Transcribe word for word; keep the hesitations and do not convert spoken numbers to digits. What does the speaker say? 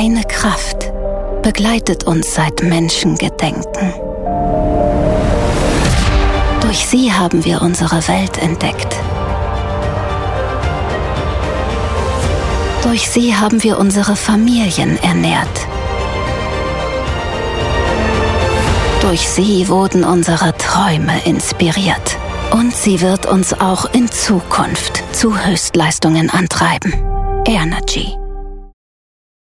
Eine Kraft begleitet uns seit Menschengedenken. Durch sie haben wir unsere Welt entdeckt. Durch sie haben wir unsere Familien ernährt. Durch sie wurden unsere Träume inspiriert. Und sie wird uns auch in Zukunft zu Höchstleistungen antreiben. Airnergy.